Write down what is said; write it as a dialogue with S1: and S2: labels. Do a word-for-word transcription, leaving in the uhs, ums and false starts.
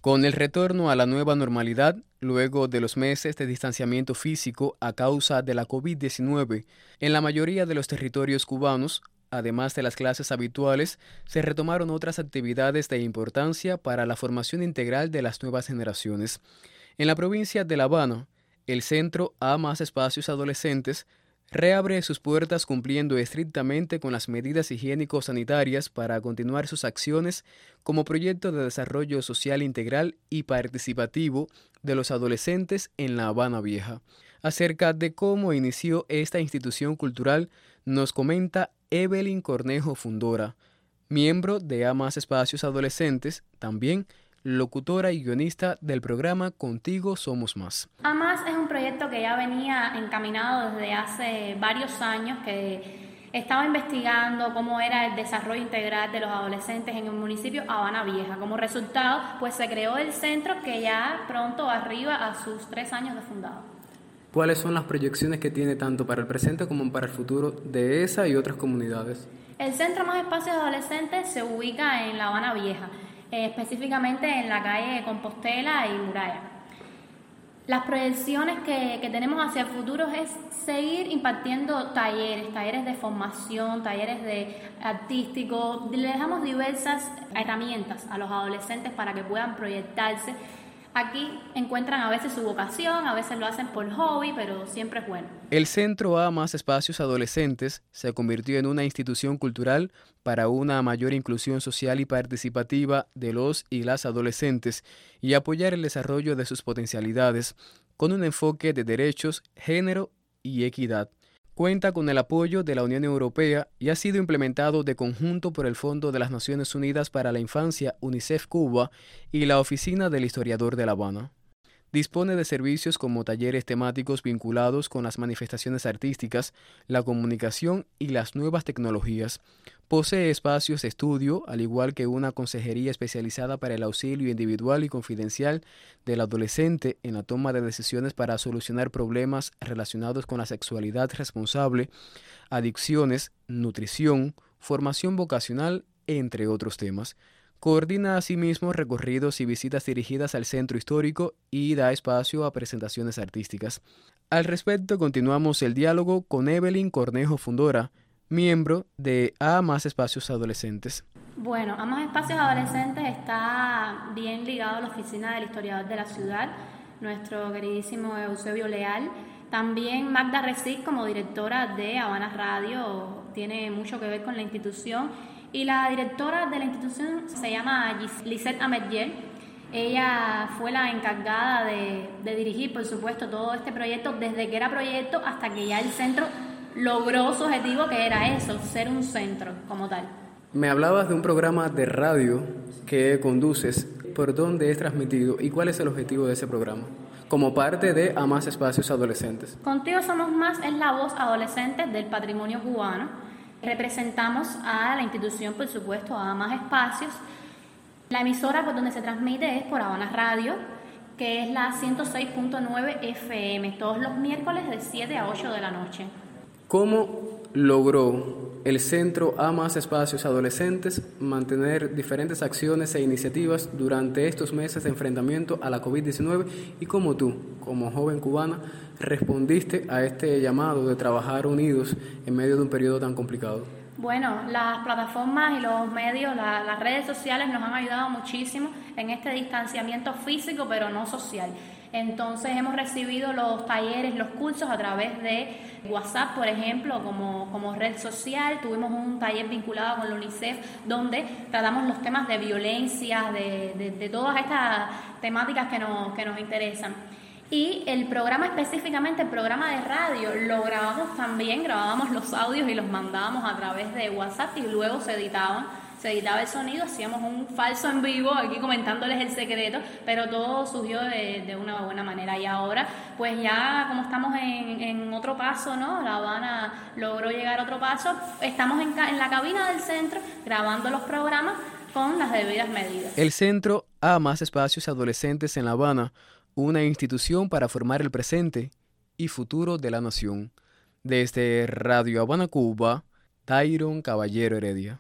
S1: Con el retorno a la nueva normalidad, luego de los meses de distanciamiento físico a causa de la COVID diecinueve, en la mayoría de los territorios cubanos, además de las clases habituales, se retomaron otras actividades de importancia para la formación integral de las nuevas generaciones. En la provincia de La Habana, el Centro A Más Espacios Adolescentes reabre sus puertas cumpliendo estrictamente con las medidas higiénico-sanitarias para continuar sus acciones como proyecto de desarrollo social integral y participativo de los adolescentes en La Habana Vieja. Acerca de cómo inició esta institución cultural, nos comenta Evelyn Cornejo Fundora, miembro de A Más Espacios Adolescentes, también locutora y guionista del programa Contigo Somos Más.
S2: A Más es un proyecto que ya venía encaminado desde hace varios años, que estaba investigando cómo era el desarrollo integral de los adolescentes en el municipio Habana Vieja. Como resultado, pues se creó el centro que ya pronto arriba a sus tres años de fundado.
S1: ¿Cuáles son las proyecciones que tiene tanto para el presente como para el futuro de esa y otras comunidades?
S2: El Centro Más Espacios Adolescentes se ubica en La Habana Vieja, Eh, específicamente en la calle Compostela y Muralla. Las proyecciones que, que tenemos hacia el futuro es seguir impartiendo talleres, talleres de formación, talleres de artísticos. Le dejamos diversas herramientas a los adolescentes para que puedan proyectarse. Aquí encuentran a veces su vocación, a veces lo hacen por hobby, pero siempre es bueno.
S1: El Centro A Más Espacios Adolescentes se convirtió en una institución cultural para una mayor inclusión social y participativa de los y las adolescentes y apoyar el desarrollo de sus potencialidades con un enfoque de derechos, género y equidad. Cuenta con el apoyo de la Unión Europea y ha sido implementado de conjunto por el Fondo de las Naciones Unidas para la Infancia, UNICEF Cuba, y la Oficina del Historiador de La Habana. Dispone de servicios como talleres temáticos vinculados con las manifestaciones artísticas, la comunicación y las nuevas tecnologías. Posee espacios de estudio, al igual que una consejería especializada para el auxilio individual y confidencial del adolescente en la toma de decisiones para solucionar problemas relacionados con la sexualidad responsable, adicciones, nutrición, formación vocacional, entre otros temas. Coordina asimismo recorridos y visitas dirigidas al centro histórico y da espacio a presentaciones artísticas. Al respecto, continuamos el diálogo con Evelyn Cornejo Fundora, miembro de A Más Espacios Adolescentes.
S2: Bueno, A Más Espacios Adolescentes está bien ligado a la oficina del historiador de la ciudad, nuestro queridísimo Eusebio Leal. También Magda Recic, como directora de Habana Radio, tiene mucho que ver con la institución. Y la directora de la institución se llama Lisette Ametller. Ella fue la encargada de, de dirigir, por supuesto, todo este proyecto, desde que era proyecto hasta que ya el centro logró su objetivo, que era eso, ser un centro como tal.
S1: Me hablabas de un programa de radio que conduces. ¿Por dónde es transmitido y cuál es el objetivo de ese programa? Como parte de A Más Espacios Adolescentes.
S2: Contigo Somos Más es la voz adolescente del patrimonio cubano. Representamos a la institución, por supuesto, a Más Espacios. La emisora por donde se transmite es por Habana Radio, que es la ciento seis punto nueve F M, todos los miércoles de siete a ocho de la noche.
S1: ¿Cómo logró el Centro A Más Espacios Adolescentes mantener diferentes acciones e iniciativas durante estos meses de enfrentamiento a la COVID diecinueve y cómo tú, como joven cubana, respondiste a este llamado de trabajar unidos en medio de un periodo tan complicado?
S2: Bueno, las plataformas y los medios, la, las redes sociales nos han ayudado muchísimo en este distanciamiento físico, pero no social. Entonces hemos recibido los talleres, los cursos a través de WhatsApp, por ejemplo, como, como red social. Tuvimos un taller vinculado con la UNICEF donde tratamos los temas de violencia, de, de, de todas estas temáticas que nos, que nos interesan. Y el programa específicamente, el programa de radio, lo grabamos también, grabábamos los audios y los mandábamos a través de WhatsApp y luego se editaban. Se editaba el sonido, hacíamos un falso en vivo, aquí comentándoles el secreto, pero todo surgió de, de una buena manera. Y ahora, pues ya como estamos en, en otro paso, ¿no? La Habana logró llegar a otro paso, estamos en, en la cabina del centro grabando los programas con las debidas medidas.
S1: El Centro A Más Espacios Adolescentes en La Habana, una institución para formar el presente y futuro de la nación. Desde Radio Habana, Cuba, Tyron Caballero Heredia.